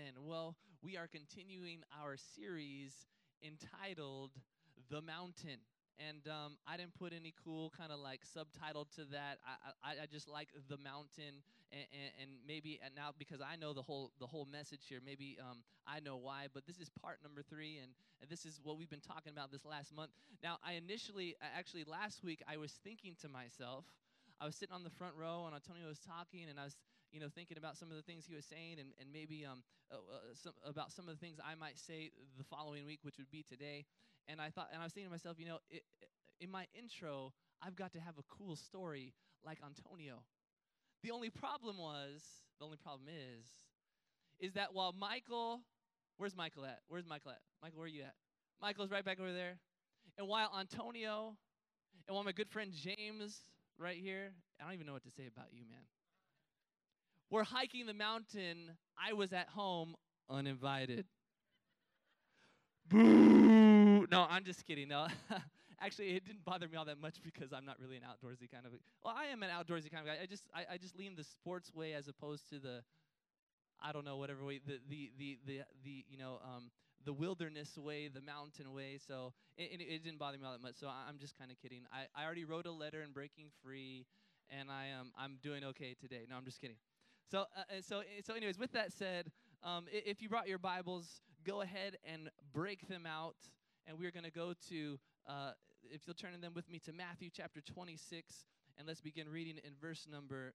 Amen. Well, we are continuing our series entitled The Mountain. And I didn't put any cool kind of like subtitle to that. I just like the mountain, and maybe and now because I know the whole message here, maybe I know why. But this is part number 3, and this is what we've been talking about this last month. Now, actually last week, I was thinking to myself, I was sitting on the front row, and Antonio was talking, and I was thinking about some of the things he was saying, and maybe about some of the things I might say the following week, which would be today. And I was thinking to myself, in my intro, I've got to have a cool story like Antonio. The only problem is that while Michael, where's Michael at? Where's Michael at? Michael, where are you at? Michael's right back over there. And while Antonio, and while my good friend James right here, I don't even know what to say about you, man. We're hiking the mountain. I was at home uninvited. Boo! No, I'm just kidding. No, actually, it didn't bother me all that much because I'm not really an outdoorsy kind of. Well, I am an outdoorsy kind of guy. I just lean the sports way as opposed to the, I don't know, whatever way, the wilderness way, the mountain way. So it didn't bother me all that much. So I'm just kind of kidding. I already wrote a letter in Breaking Free, and I'm doing okay today. No, I'm just kidding. So anyways, with that said, if you brought your Bibles, go ahead and break them out, and we're going to go to, if you'll turn them with me to Matthew chapter 26, and let's begin reading in verse number,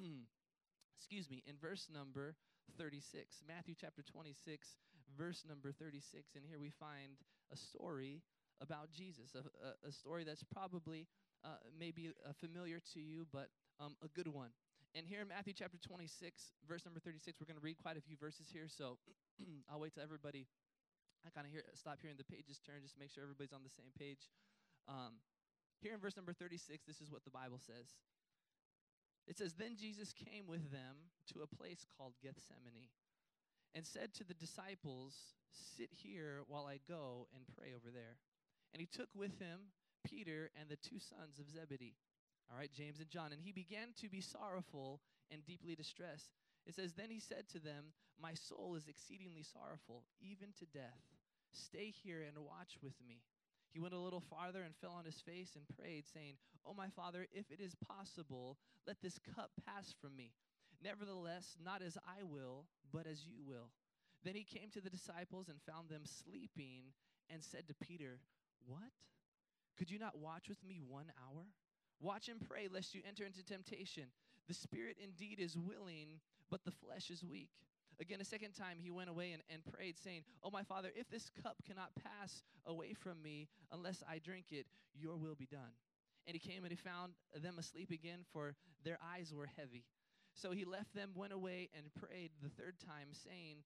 in verse number 36. Matthew chapter 26, verse number 36, and here we find a story about Jesus, a story that's probably maybe familiar to you, but a good one. And here in Matthew chapter 26, verse number 36, we're going to read quite a few verses here, so I'll wait till everybody, I kind of stop hearing the pages turn just to make sure everybody's on the same page. Here in verse number 36, this is what the Bible says. It says, "Then Jesus came with them to a place called Gethsemane and said to the disciples, 'Sit here while I go and pray over there.' And he took with him Peter and the 2 sons of Zebedee, all right, James and John, and he began to be sorrowful and deeply distressed. It says, then he said to them, 'My soul is exceedingly sorrowful, even to death. Stay here and watch with me.' He went a little farther and fell on his face and prayed, saying, 'Oh, my Father, if it is possible, let this cup pass from me. Nevertheless, not as I will, but as you will.' Then he came to the disciples and found them sleeping and said to Peter, 'What? Could you not watch with me 1 hour? Watch and pray, lest you enter into temptation. The spirit indeed is willing, but the flesh is weak.' Again, a second time he went away and prayed, saying, 'Oh, my Father, if this cup cannot pass away from me unless I drink it, your will be done.' And he came and he found them asleep again, for their eyes were heavy. So he left them, went away, and prayed the third time, saying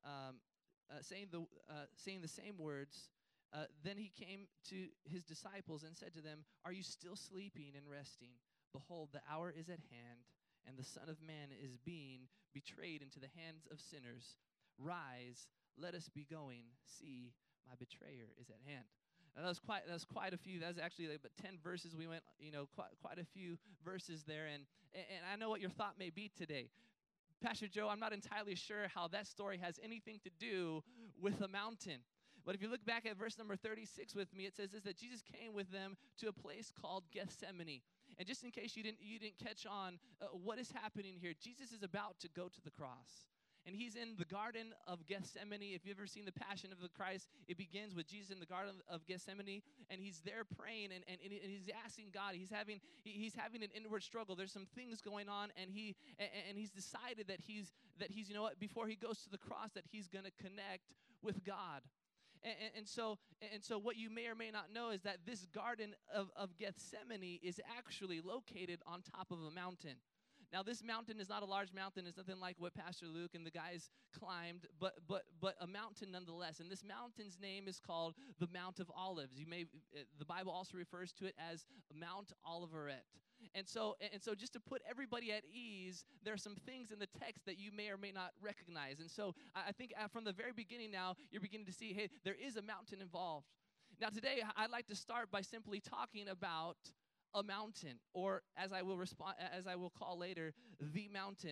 the same words. Then he came to his disciples and said to them, 'Are you still sleeping and resting? Behold, the hour is at hand, and the Son of Man is being betrayed into the hands of sinners. Rise, let us be going. See, my betrayer is at hand.'" Now that was quite a few. That was actually like about 10 verses. We went, quite a few verses there, and I know what your thought may be today. Pastor Joe, I'm not entirely sure how that story has anything to do with a mountain. But if you look back at verse number 36 with me, it says this, that Jesus came with them to a place called Gethsemane. And just in case you didn't catch on what is happening here, Jesus is about to go to the cross. And he's in the Garden of Gethsemane. If you've ever seen The Passion of the Christ, it begins with Jesus in the Garden of Gethsemane, and he's there praying, and he's asking God. He's having an inward struggle. There's some things going on, and he's decided that he's before he goes to the cross, that he's going to connect with God. And so what you may or may not know is that this Garden of Gethsemane is actually located on top of a mountain. Now, this mountain is not a large mountain. It's nothing like what Pastor Luke and the guys climbed, but a mountain nonetheless. And this mountain's name is called the Mount of Olives. The Bible also refers to it as Mount Olivet. And so just to put everybody at ease, there are some things in the text that you may or may not recognize. And so I think from the very beginning now, you're beginning to see, hey, there is a mountain involved. Now, today, I'd like to start by simply talking about a mountain, or as I will call later, the mountain.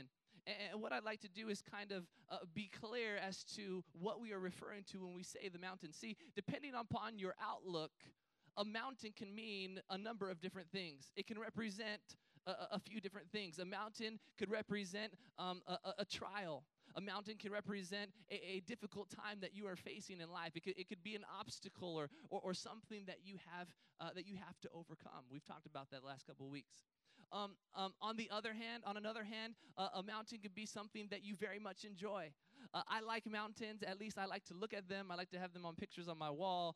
And what I'd like to do is kind of be clear as to what we are referring to when we say the mountain. See, depending upon your outlook, a mountain can mean a number of different things. It can represent a few different things. A mountain could represent a trial. A mountain can represent a difficult time that you are facing in life. It could be an obstacle or something that you have to overcome. We've talked about that last couple of weeks. On another hand, a mountain could be something that you very much enjoy. I like mountains. At least I like to look at them. I like to have them on pictures on my wall.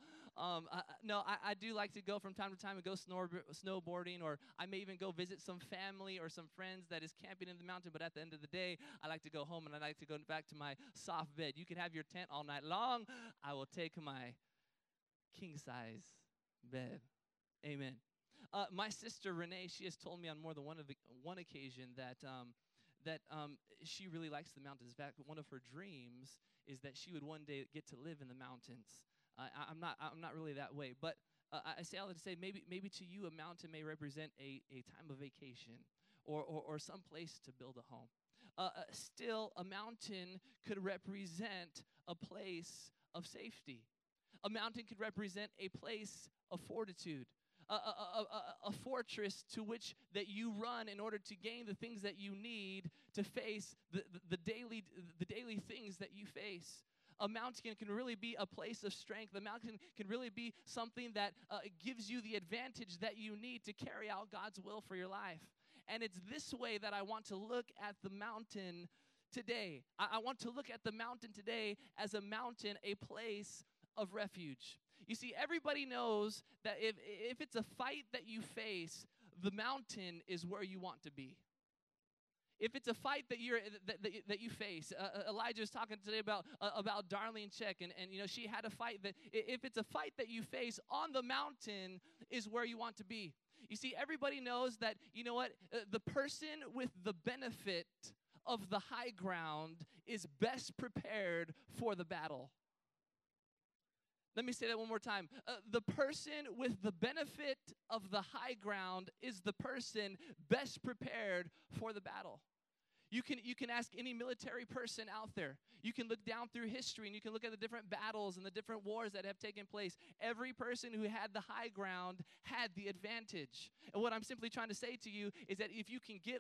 I do like to go from time to time and go snowboarding, or I may even go visit some family or some friends that is camping in the mountain. But at the end of the day, I like to go home and I like to go back to my soft bed. You can have your tent all night long. I will take my king size bed. Amen. My sister Renee, she has told me on more than one occasion that she really likes the mountains. In fact, one of her dreams is that she would one day get to live in the mountains. I'm not really that way, but I say all that to say maybe to you a mountain may represent a time of vacation or some place to build a home. Still, a mountain could represent a place of safety. A mountain could represent a place of fortitude. A fortress to which that you run in order to gain the things that you need to face the daily things that you face. A mountain can really be a place of strength. A mountain can really be something that gives you the advantage that you need to carry out God's will for your life. And it's this way that I want to look at the mountain today. I want to look at the mountain today as a mountain, a place of refuge. You see, everybody knows that if it's a fight that you face, the mountain is where you want to be. If it's a fight that you face, Elijah was talking today about Darlene Check, and she had a fight that if it's a fight that you face on the mountain is where you want to be. You see, everybody knows that the person with the benefit of the high ground is best prepared for the battle. Let me say that one more time. The person with the benefit of the high ground is the person best prepared for the battle. You can ask any military person out there. You can look down through history and you can look at the different battles and the different wars that have taken place. Every person who had the high ground had the advantage. And what I'm simply trying to say to you is that if you can get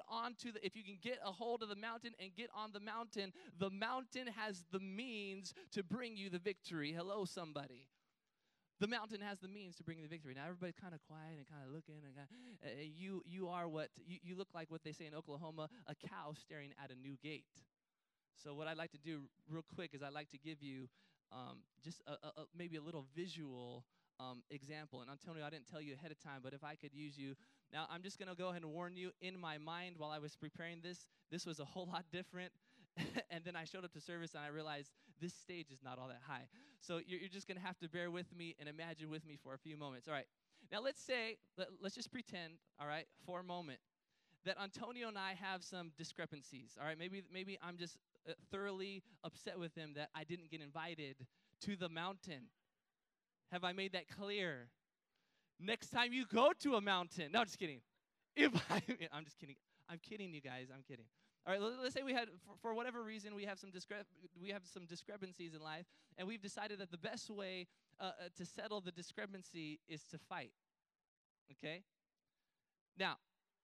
a hold of the mountain and get on the mountain has the means to bring you the victory. Hello, somebody. The mountain has the means to bring you the victory. Now, everybody's kind of quiet and kind of looking. And you look like what they say in Oklahoma, a cow staring at a new gate. So what I'd like to do real quick is I'd like to give you just maybe a little visual example. And Antonio, I didn't tell you ahead of time, but if I could use you. Now, I'm just going to go ahead and warn you, in my mind while I was preparing this was a whole lot different. And then I showed up to service and I realized this stage is not all that high. So you're just going to have to bear with me and imagine with me for a few moments. All right. Now let's just pretend, all right, for a moment that Antonio and I have some discrepancies. All right. Maybe I'm just thoroughly upset with him that I didn't get invited to the mountain. Have I made that clear? Next time you go to a mountain. No, just kidding. I'm just kidding. I'm kidding, you guys. I'm kidding. All right, let's say we had, for whatever reason, we have some discrepancies in life, and we've decided that the best way to settle the discrepancy is to fight. Okay? Now,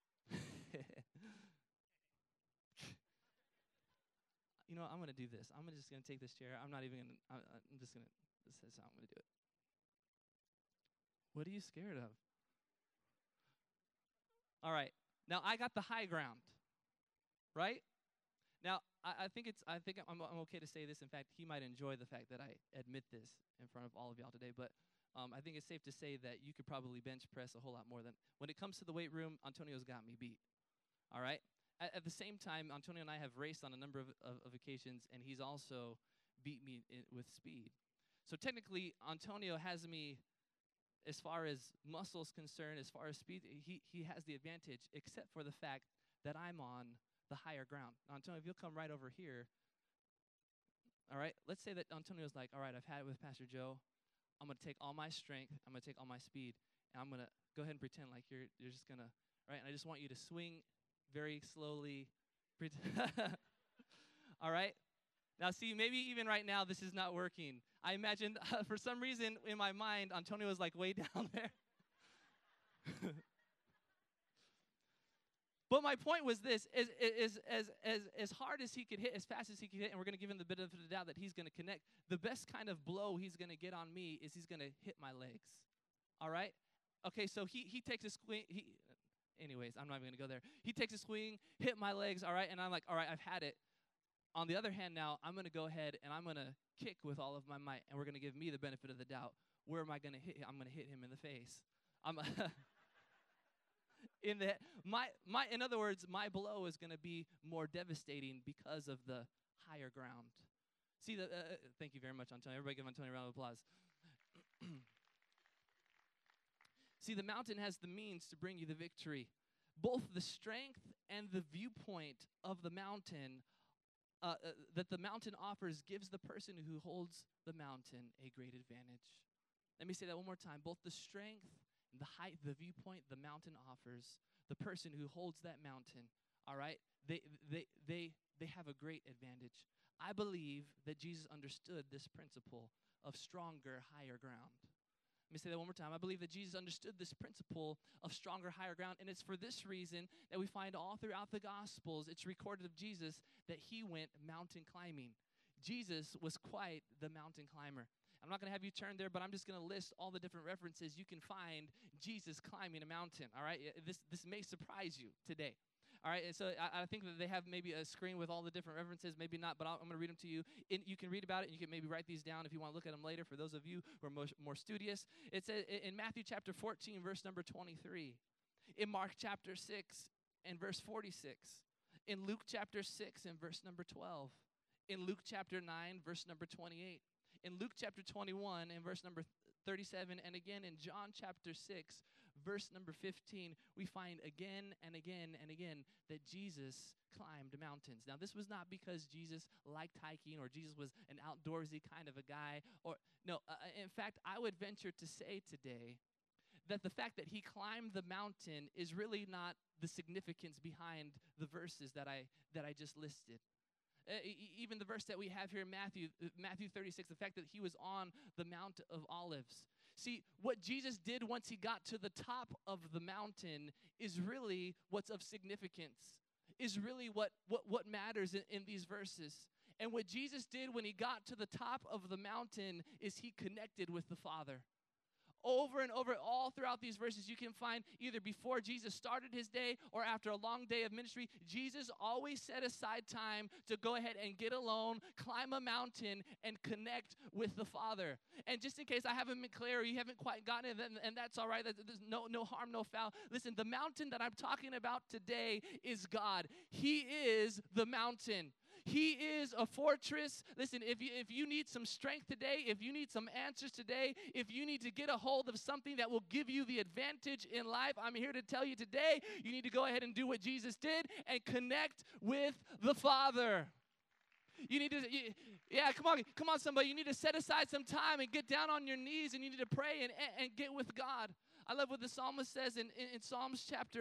I'm going to do this. I'm just going to take this chair. I'm just going to, this is how I'm going to do it. What are you scared of? All right. Now, I got the high ground. Right? Now, I think I'm okay to say this. In fact, he might enjoy the fact that I admit this in front of all of y'all today. But I think it's safe to say that you could probably bench press a whole lot more than. When it comes to the weight room, Antonio's got me beat. All right? At the same time, Antonio and I have raced on a number of occasions, and he's also beat me with speed. So technically, Antonio has me as far as muscles concerned, as far as speed, he has the advantage, except for the fact that I'm on the higher ground. Now, Antonio, if you'll come right over here. All right, let's say that Antonio's like, all right, I've had it with Pastor Joe. I'm going to take all my strength. I'm going to take all my speed. And I'm going to go ahead and pretend like you're just going to, right? And I just want you to swing very slowly. All right? Now, see, maybe even right now this is not working. I imagine for some reason in my mind, Antonio was like way down there. But my point was this, as hard as he could hit, as fast as he could hit, and we're going to give him the benefit of the doubt that he's going to connect, the best kind of blow he's going to get on me is he's going to hit my legs. All right? Okay, so he takes a swing. Anyways, I'm not even going to go there. He takes a swing, hit my legs, all right? And I'm like, all right, I've had it. On the other hand now, I'm going to go ahead and I'm going to kick with all of my might, and we're going to give me the benefit of the doubt. Where am I going to hit him? I'm going to hit him in the face. In other words, my blow is going to be more devastating because of the higher ground. See, thank you very much, Antonio. Everybody give Antonio a round of applause. See, the mountain has the means to bring you the victory. Both the strength and the viewpoint of the mountain that the mountain offers gives the person who holds the mountain a great advantage. Let me say that one more time. Both the strength, the height, the viewpoint the mountain offers, the person who holds that mountain, all right, they have a great advantage. I believe that Jesus understood this principle of stronger, higher ground. Let me say that one more time. I believe that Jesus understood this principle of stronger, higher ground, and it's for this reason that we find all throughout the Gospels, it's recorded of Jesus that he went mountain climbing. Jesus was quite the mountain climber. I'm not going to have you turn there, but I'm just going to list all the different references you can find Jesus climbing a mountain, all right? This may surprise you today. All right, and so I think that they have maybe a screen with all the different references, maybe not, but I'm going to read them to you. You can read about it, and you can maybe write these down if you want to look at them later for those of you who are more studious. It says in Matthew chapter 14, verse number 23, in Mark chapter 6 and verse 46, in Luke chapter 6 and verse number 12, in Luke chapter 9, verse number 28, in Luke chapter 21 and verse number 37, and again in John chapter 6, verse number 15, we find again and again and again that Jesus climbed mountains. Now, this was not because Jesus liked hiking or Jesus was an outdoorsy kind of a guy. In fact, I would venture to say today that the fact that he climbed the mountain is really not the significance behind the verses that I just listed. Even the verse that we have here in Matthew 36, the fact that he was on the Mount of Olives. See, what Jesus did once he got to the top of the mountain is really what's of significance, is really what matters in these verses. And what Jesus did when he got to the top of the mountain is he connected with the Father. Over and over, all throughout these verses, you can find either before Jesus started his day or after a long day of ministry, Jesus always set aside time to go ahead and get alone, climb a mountain, and connect with the Father. And just in case I haven't been clear or you haven't quite gotten it, and that's all right, there's no harm, no foul. Listen, the mountain that I'm talking about today is God. He is the mountain. He is a fortress. Listen, if you need some strength today, if you need some answers today, if you need to get a hold of something that will give you the advantage in life, I'm here to tell you today, you need to go ahead and do what Jesus did and connect with the Father. You need to, come on, somebody. You need to set aside some time and get down on your knees, and you need to pray and get with God. I love what the psalmist says in Psalms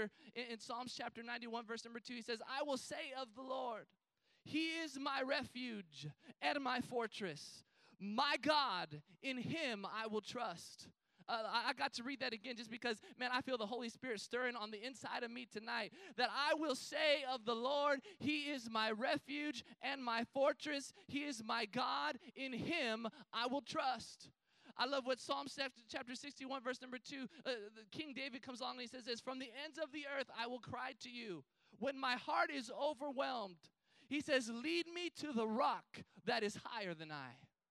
chapter 91, verse number 2. He says, I will say of the Lord, He is my refuge and my fortress. My God, in him I will trust. I got to read that again just because, man, I feel the Holy Spirit stirring on the inside of me tonight. That I will say of the Lord, He is my refuge and my fortress. He is my God. In him I will trust. I love what Psalm chapter 61, verse number 2, King David comes along and he says this, from the ends of the earth I will cry to you. When my heart is overwhelmed, he says, lead me to the rock that is higher than I.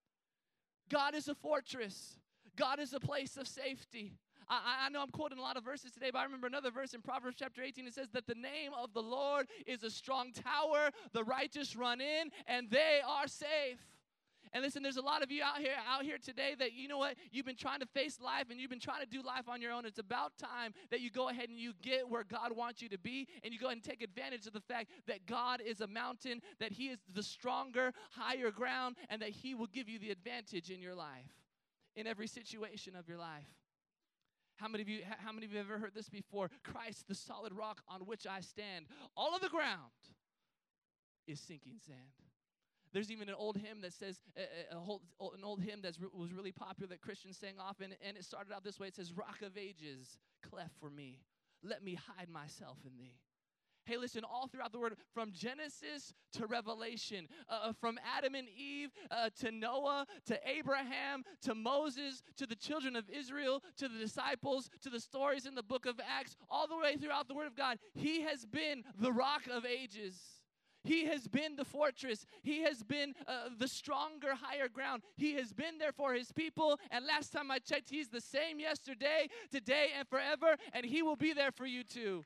God is a fortress. God is a place of safety. I know I'm quoting a lot of verses today, but I remember another verse in Proverbs chapter 18. It says that the name of the Lord is a strong tower. The righteous run in, and they are safe. And listen, there's a lot of you out here today that, you know what, you've been trying to face life and you've been trying to do life on your own. It's about time that you go ahead and you get where God wants you to be, and you go ahead and take advantage of the fact that God is a mountain, that He is the stronger, higher ground, and that He will give you the advantage in your life, in every situation of your life. How many of you have ever heard this before? Christ, the solid rock on which I stand. All of the ground is sinking sand. There's even an old hymn that says, an old hymn that was really popular that Christians sang often, and it started out this way. It says, Rock of Ages, cleft for me. Let me hide myself in thee. Hey, listen, all throughout the Word, from Genesis to Revelation, from Adam and Eve to Noah, to Abraham, to Moses, to the children of Israel, to the disciples, to the stories in the book of Acts, all the way throughout the Word of God, he has been the Rock of Ages. He has been the fortress. He has been the stronger, higher ground. He has been there for his people. And last time I checked, he's the same yesterday, today, and forever. And he will be there for you too.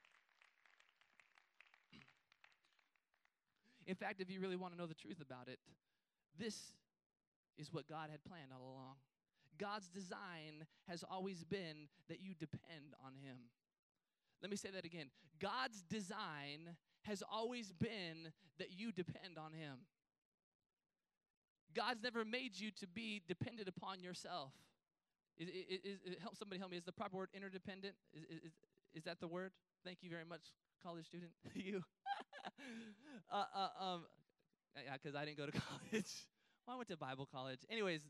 In fact, if you really want to know the truth about it, this is what God had planned all along. God's design has always been that you depend on him. Let me say that again. God's design has always been that you depend on him. God's never made you to be dependent upon yourself. Somebody help me. Is the proper word interdependent? Is that the word? Thank you very much, college student. You. Yeah, because I didn't go to college. Well, I went to Bible college. Anyways,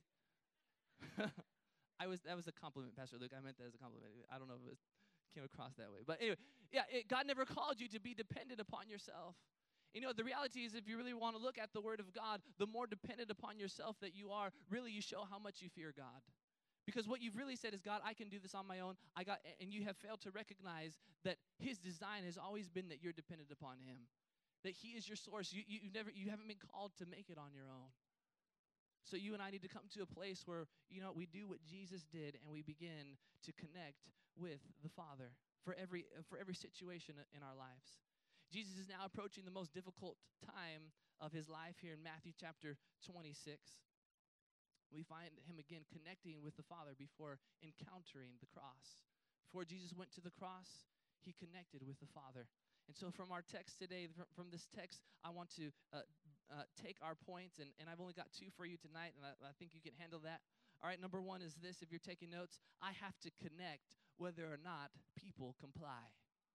that was a compliment, Pastor Luke. I meant that as a compliment. I don't know if it came across that way. But anyway, yeah, God never called you to be dependent upon yourself. You know, the reality is if you really want to look at the Word of God, the more dependent upon yourself that you are, really you show how much you fear God. Because what you've really said is, God, I can do this on my own. And you have failed to recognize that his design has always been that you're dependent upon him. That he is your source. You haven't been called to make it on your own. So you and I need to come to a place where, we do what Jesus did and we begin to connect with the Father for every situation in our lives. Jesus is now approaching the most difficult time of his life here in Matthew chapter 26. We find him again connecting with the Father before encountering the cross. Before Jesus went to the cross, he connected with the Father. And so from our text today, from this text, I want to take our points, and I've only got 2 for you tonight, and I think you can handle that. All right, number 1 is this, if you're taking notes, I have to connect whether or not people comply.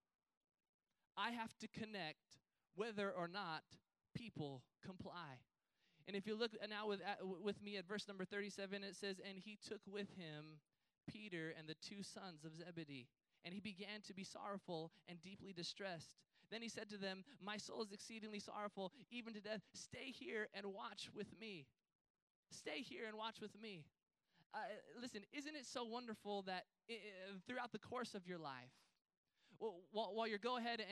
I have to connect whether or not people comply. And if you look now with me at verse number 37, it says, and he took with him Peter and the 2 sons of Zebedee, and he began to be sorrowful and deeply distressed. Then he said to them, my soul is exceedingly sorrowful, even to death. Stay here and watch with me. Stay here and watch with me. Listen, isn't it so wonderful that throughout the course of your life, while you're going ahead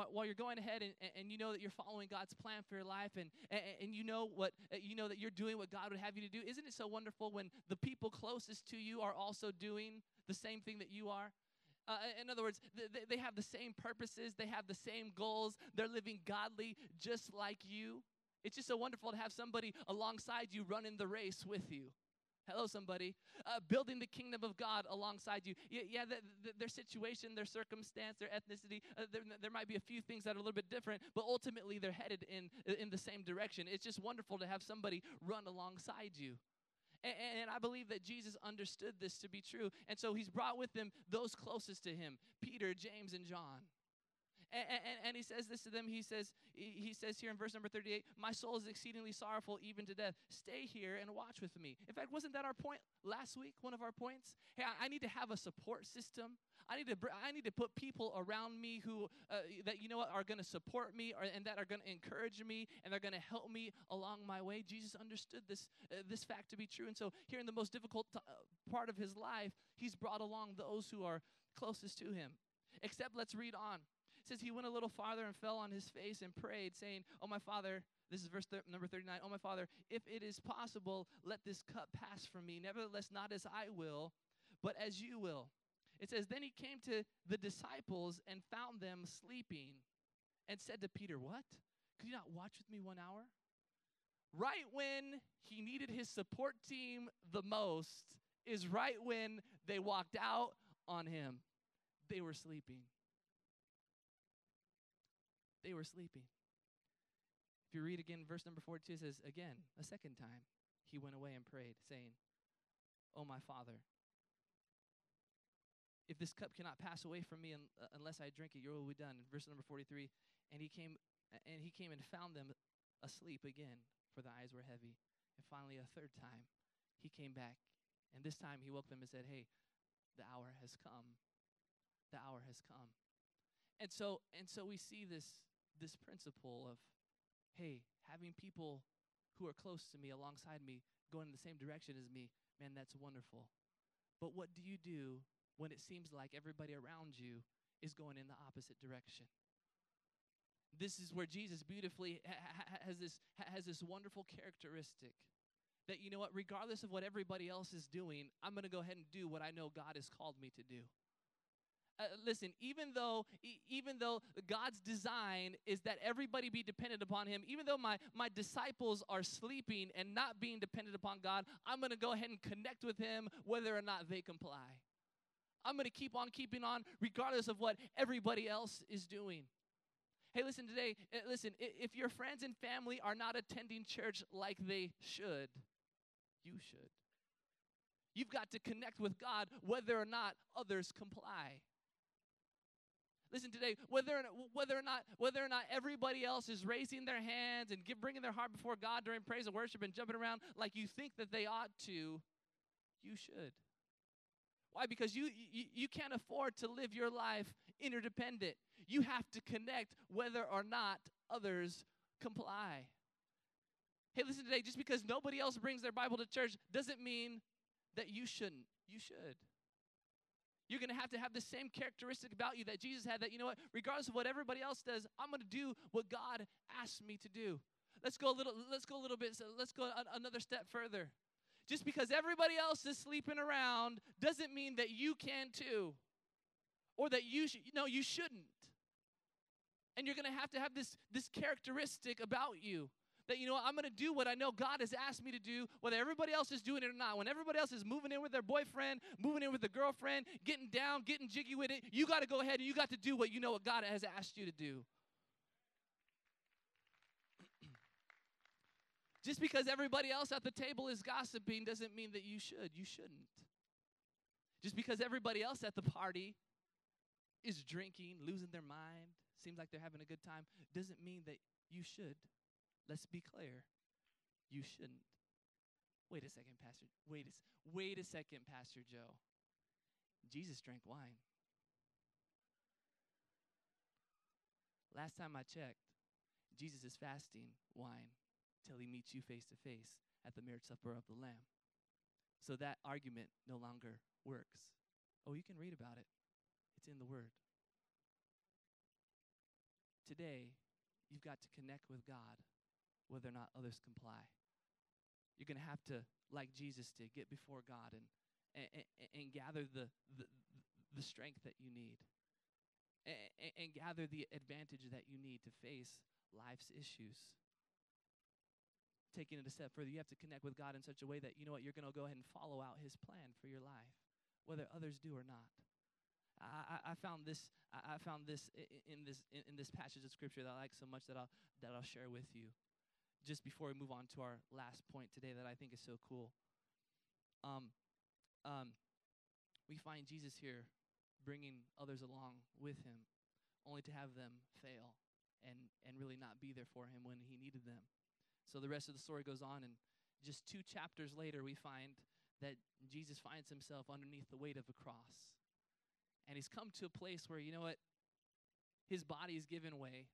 and you know that you're following God's plan for your life and you know that you're doing what God would have you to do, isn't it so wonderful when the people closest to you are also doing the same thing that you are? In other words, they have the same purposes, they have the same goals, they're living godly just like you. It's just so wonderful to have somebody alongside you running the race with you. Hello, somebody. Building the kingdom of God alongside you. Yeah, their situation, their circumstance, their ethnicity, there might be a few things that are a little bit different, but ultimately they're headed in the same direction. It's just wonderful to have somebody run alongside you. And I believe that Jesus understood this to be true. And so he's brought with him those closest to him, Peter, James, and John. And he says this to them. He says here in verse number 38, my soul is exceedingly sorrowful, even to death. Stay here and watch with me. In fact, wasn't that our point last week, one of our points? Hey, I need to have a support system. I need to put people around me who, that are going to support me and that are going to encourage me and they're going to help me along my way. Jesus understood this fact to be true. And so here in the most difficult part of his life, he's brought along those who are closest to him. Except let's read on. It says he went a little farther and fell on his face and prayed, saying, oh, my Father, this is verse number 39, oh, my Father, if it is possible, let this cup pass from me. Nevertheless, not as I will, but as you will. It says, then he came to the disciples and found them sleeping and said to Peter, what? Could you not watch with me 1 hour? Right when he needed his support team the most is right when they walked out on him. They were sleeping. They were sleeping. If you read again, verse number 42 says, again, a second time, he went away and prayed, saying, oh, my Father, if this cup cannot pass away from me unless I drink it, your will be done. Verse number 43, and he came and found them asleep again, for the eyes were heavy. And finally, a third time, he came back. And this time, he woke them and said, hey, the hour has come. The hour has come. And so we see this principle of, hey, having people who are close to me, alongside me, going in the same direction as me, man, that's wonderful. But what do you do when it seems like everybody around you is going in the opposite direction? This is where Jesus beautifully has this wonderful characteristic that, you know what, regardless of what everybody else is doing, I'm going to go ahead and do what I know God has called me to do. Listen, even though God's design is that everybody be dependent upon him, even though my disciples are sleeping and not being dependent upon God, I'm going to go ahead and connect with him whether or not they comply. I'm going to keep on keeping on regardless of what everybody else is doing. Hey, listen, today, if your friends and family are not attending church like they should, you should. You've got to connect with God whether or not others comply. Listen, today, whether or not everybody else is raising their hands and bringing their heart before God during praise and worship and jumping around like you think that they ought to, you should. Why? Because you can't afford to live your life interdependent. You have to connect whether or not others comply. Hey, listen, today, just because nobody else brings their Bible to church doesn't mean that you shouldn't. You should. You're going to have the same characteristic about you that Jesus had, that, you know what, regardless of what everybody else does, I'm going to do what God asked me to do. Let's go another step further. Just because everybody else is sleeping around doesn't mean that you can too, or that you shouldn't. And you're going to have this characteristic about you. That, you know what, I'm going to do what I know God has asked me to do, whether everybody else is doing it or not. When everybody else is moving in with their boyfriend, moving in with their girlfriend, getting down, getting jiggy with it, you got to go ahead and you got to do what you know what God has asked you to do. Just because everybody else at the table is gossiping doesn't mean that you should. You shouldn't. Just because everybody else at the party is drinking, losing their mind, seems like they're having a good time, doesn't mean that you should. Let's be clear. You shouldn't. Wait a second, Pastor. Wait a second, Pastor Joe. Jesus drank wine. Last time I checked, Jesus is fasting wine till he meets you face to face at the marriage supper of the Lamb. So that argument no longer works. Oh, you can read about it. It's in the Word. Today, you've got to connect with God whether or not others comply. You're going to have to, like Jesus did, get before God and gather the strength that you need and gather the advantage that you need to face life's issues. Taking it a step further, you have to connect with God in such a way that, you know what, you're going to go ahead and follow out his plan for your life, whether others do or not. I found this in this passage of scripture that I like so much that I'll share with you. Just before we move on to our last point today that I think is so cool. We find Jesus here bringing others along with him, only to have them fail and really not be there for him when he needed them. So the rest of the story goes on, and just 2 chapters later, we find that Jesus finds himself underneath the weight of a cross. And he's come to a place where, you know what, his body is given way.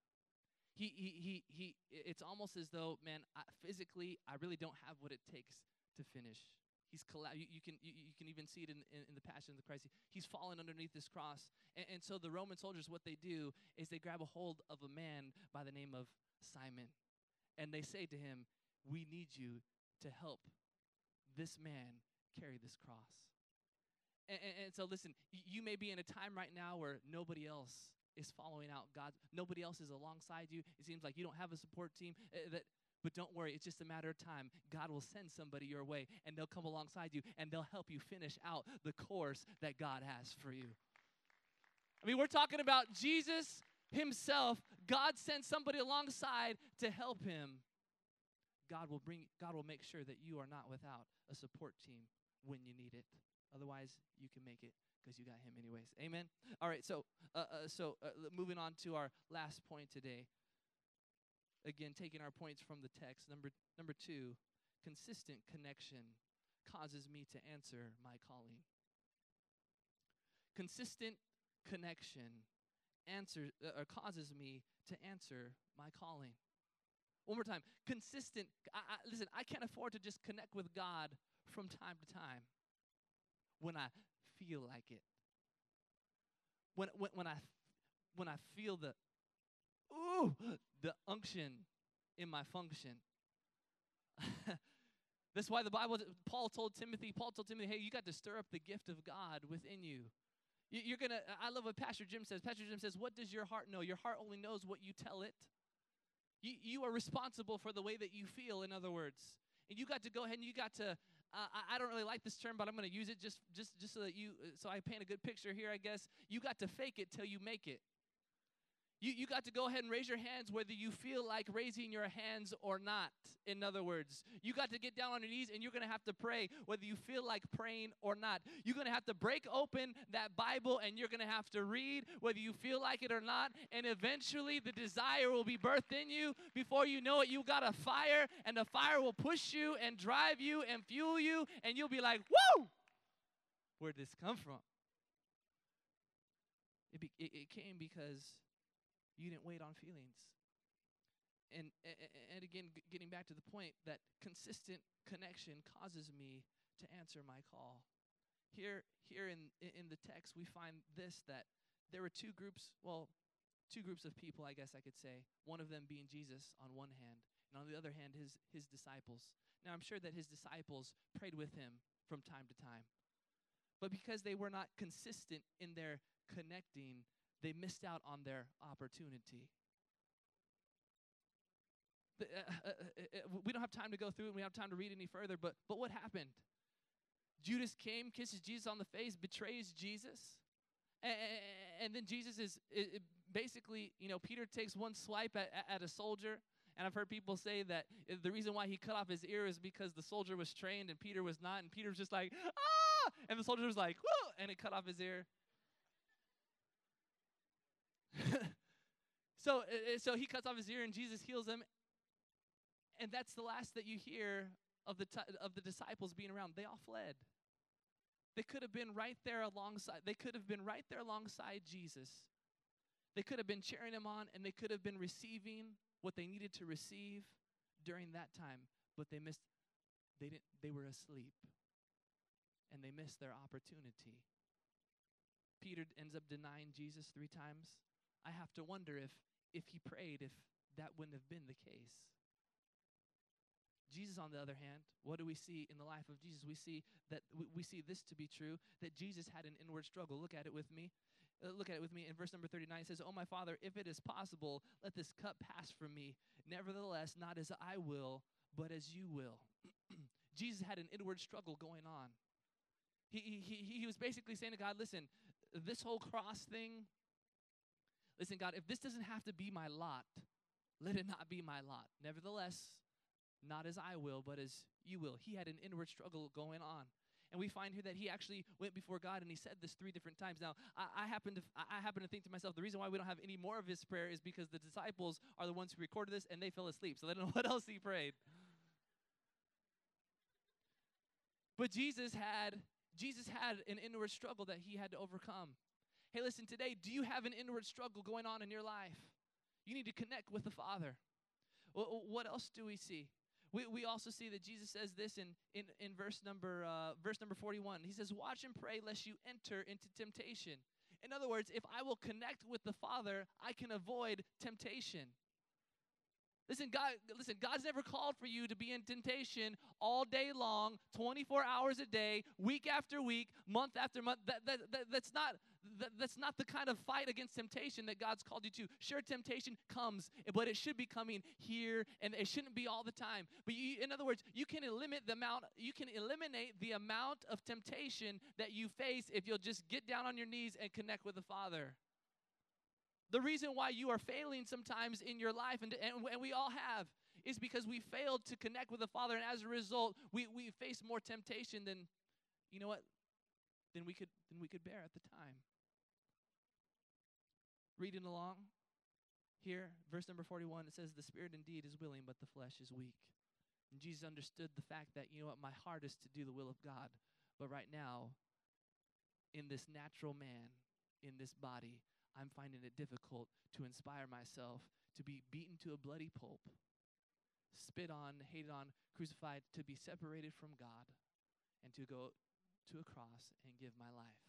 It's almost as though, man, physically, I really don't have what it takes to finish. He's you can even see it in the Passion of the Christ. He's fallen underneath this cross. And so the Roman soldiers, what they do is they grab a hold of a man by the name of Simon. And they say to him, we need you to help this man carry this cross. And so listen, you may be in a time right now where nobody else is following out God. Nobody else is alongside you. It seems like you don't have a support team. But don't worry, it's just a matter of time. God will send somebody your way, and they'll come alongside you, and they'll help you finish out the course that God has for you. I mean, we're talking about Jesus himself. God sent somebody alongside to help him. God will make sure that you are not without a support team when you need it. Otherwise, you can make it because you got him anyways. Amen? All right, so moving on to our last point today. Again, taking our points from the text. Number two, consistent connection causes me to answer my calling. Consistent connection causes me to answer my calling. One more time. Consistent. Listen, I can't afford to just connect with God from time to time when I feel like it. When I feel the unction in my function. That's why Paul told Timothy, hey, you got to stir up the gift of God within you. I love what Pastor Jim says. Pastor Jim says, what does your heart know? Your heart only knows what you tell it. You are responsible for the way that you feel, in other words. And you got to go ahead and you got to, I don't really like this term, but I'm going to use it just so that so I paint a good picture here, I guess. You got to fake it till you make it. You got to go ahead and raise your hands whether you feel like raising your hands or not, in other words. You got to get down on your knees and you're going to have to pray whether you feel like praying or not. You're going to have to break open that Bible and you're going to have to read whether you feel like it or not. And eventually the desire will be birthed in you. Before you know it, you got a fire, and the fire will push you and drive you and fuel you, and you'll be like, whoa, where'd this come from? It came because you didn't wait on feelings. And again, getting back to the point that consistent connection causes me to answer my call. Here in the text, we find this, that there were two groups of people, I guess I could say. One of them being Jesus on one hand, and on the other hand, his disciples. Now, I'm sure that his disciples prayed with him from time to time. But because they were not consistent in their connecting, they missed out on their opportunity. We don't have time to go through it. We don't have time to read any further. But what happened? Judas came, kisses Jesus on the face, betrays Jesus. And then Jesus is basically, Peter takes one swipe at a soldier. And I've heard people say that the reason why he cut off his ear is because the soldier was trained and Peter was not. And Peter was just like, ah! And the soldier was like, whoa! And it cut off his ear. So he cuts off his ear and Jesus heals him. And that's the last that you hear of the disciples being around. They all fled. They could have been right there alongside. They could have been right there alongside Jesus. They could have been cheering him on, and they could have been receiving what they needed to receive during that time. But they were asleep. And they missed their opportunity. Peter ends up denying Jesus 3 times. I have to wonder if he prayed, if that wouldn't have been the case. Jesus, on the other hand, what do we see in the life of Jesus? We see this to be true, that Jesus had an inward struggle. Look at it with me. In verse number 39. It says, "Oh, my Father, if it is possible, let this cup pass from me. Nevertheless, not as I will, but as you will." Jesus had an inward struggle going on. He was basically saying to God, listen, this whole cross thing, listen, God, if this doesn't have to be my lot, let it not be my lot. Nevertheless, not as I will, but as you will. He had an inward struggle going on. And we find here that he actually went before God and he said this 3 different times. Now, I happen to think to myself, the reason why we don't have any more of his prayer is because the disciples are the ones who recorded this and they fell asleep. So they don't know what else he prayed. But Jesus had an inward struggle that he had to overcome. Hey, listen, today, do you have an inward struggle going on in your life? You need to connect with the Father. What else do we see? We also see that Jesus says this in verse number 41. He says, "Watch and pray lest you enter into temptation." In other words, if I will connect with the Father, I can avoid temptation. Listen, God's never called for you to be in temptation all day long, 24 hours a day, week after week, month after month. That's not the kind of fight against temptation that God's called you to. Sure, temptation comes, but it should be coming here, and it shouldn't be all the time. But in other words, you can eliminate the amount of temptation that you face if you'll just get down on your knees and connect with the Father. The reason why you are failing sometimes in your life, and we all have, is because we failed to connect with the Father, and as a result, we face more temptation than we could bear at the time. Reading along, here, verse number 41, it says, the spirit indeed is willing, but the flesh is weak. And Jesus understood the fact that, you know what, my heart is to do the will of God. But right now, in this natural man, in this body, I'm finding it difficult to inspire myself to be beaten to a bloody pulp, spit on, hated on, crucified, to be separated from God, and to go to a cross and give my life.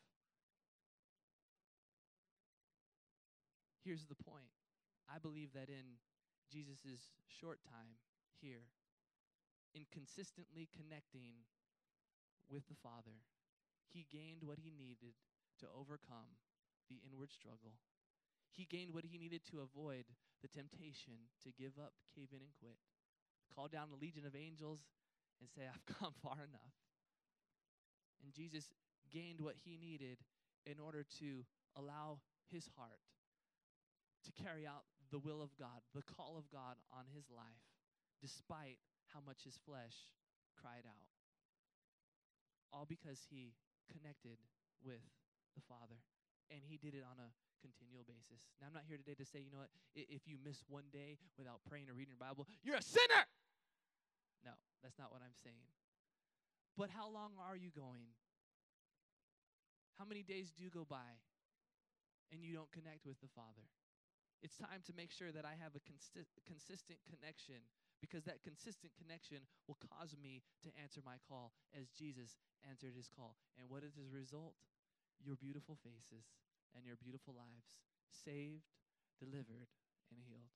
Here's the point. I believe that in Jesus' short time here, in consistently connecting with the Father, he gained what he needed to overcome the inward struggle. He gained what he needed to avoid the temptation to give up, cave in, and quit. Call down a legion of angels and say, I've gone far enough. And Jesus gained what he needed in order to allow his heart to carry out the will of God, the call of God on his life, despite how much his flesh cried out. All because he connected with the Father, and he did it on a continual basis. Now, I'm not here today to say, you know what, if you miss one day without praying or reading your Bible, you're a sinner. No, that's not what I'm saying. But how long are you going? How many days do go by and you don't connect with the Father? It's time to make sure that I have a consistent connection, because that consistent connection will cause me to answer my call as Jesus answered his call. And what is his result? Your beautiful faces and your beautiful lives, saved, delivered, and healed.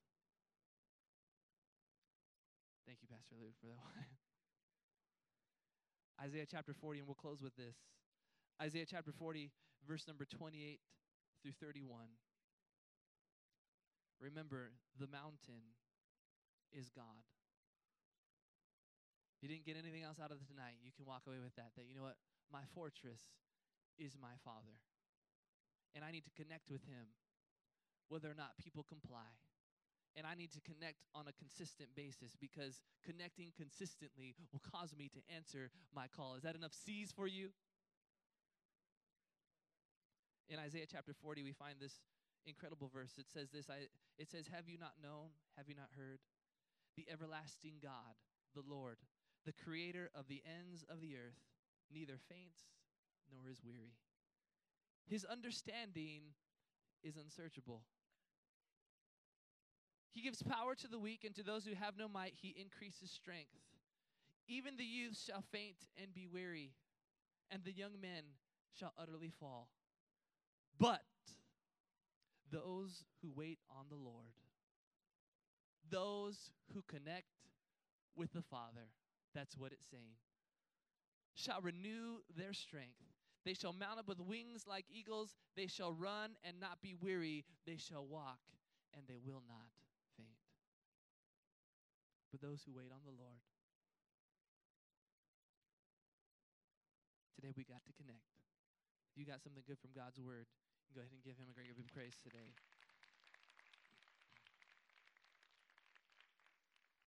Thank you, Pastor Lou, for that one. Isaiah chapter 40, and we'll close with this. Isaiah chapter 40, verse number 28 through 31. Remember, the mountain is God. If you didn't get anything else out of tonight, you can walk away with that you know what? My fortress is my Father. And I need to connect with him, whether or not people comply. And I need to connect on a consistent basis, because connecting consistently will cause me to answer my call. Is that enough C's for you? In Isaiah chapter 40, we find this incredible verse. It says this, it says, have you not known, have you not heard? The everlasting God, the Lord, the creator of the ends of the earth, neither faints nor is weary. His understanding is unsearchable. He gives power to the weak, and to those who have no might, he increases strength. Even the youth shall faint and be weary, and the young men shall utterly fall. But those who wait on the Lord, those who connect with the Father, that's what it's saying, shall renew their strength. They shall mount up with wings like eagles. They shall run and not be weary. They shall walk and they will not faint. But those who wait on the Lord, today we got to connect. If you got something good from God's word, go ahead and give him a great big praise today.